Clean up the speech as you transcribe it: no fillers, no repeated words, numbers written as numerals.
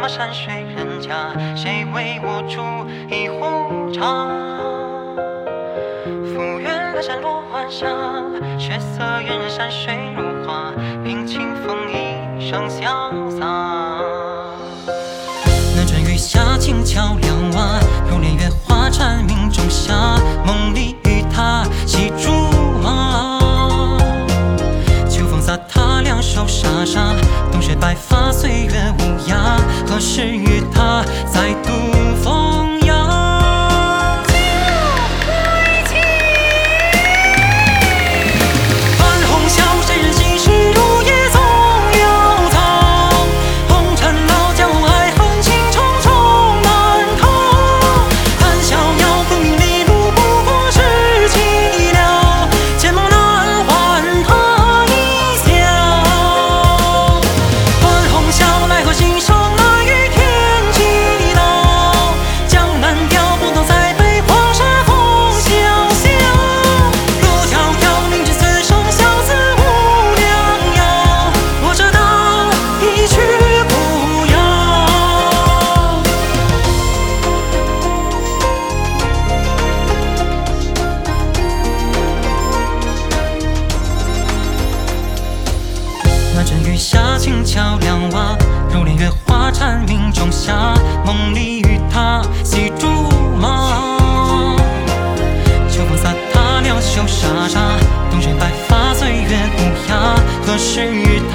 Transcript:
么山水人家？谁为我煮一壶茶？复原了山落晚霞，血色嫣然山水如画，凭清风一生潇洒。那阵雨下轻敲两瓦，如莲月花蝉鸣仲夏，梦里与他戏竹马。秋风洒他两手沙沙，冬雪白发岁月无涯，何时与他再度风雅？半红笑谁人心事，如夜总潦草。红尘老江湖，爱恨情重重难逃。谈逍遥，功名利禄，不过是寂寥。千梦难还他一笑。半红笑，奈何心上那与天际老。江南调，不懂塞北黄沙风萧萧。路迢迢，明知此生相思无良药。我这道一曲古谣。那阵雨下轻敲两瓦，如莲月花蝉鸣仲夏，梦里与他戏竹马。秋风洒他两袖沙沙，冬雪白发岁月无涯，何时与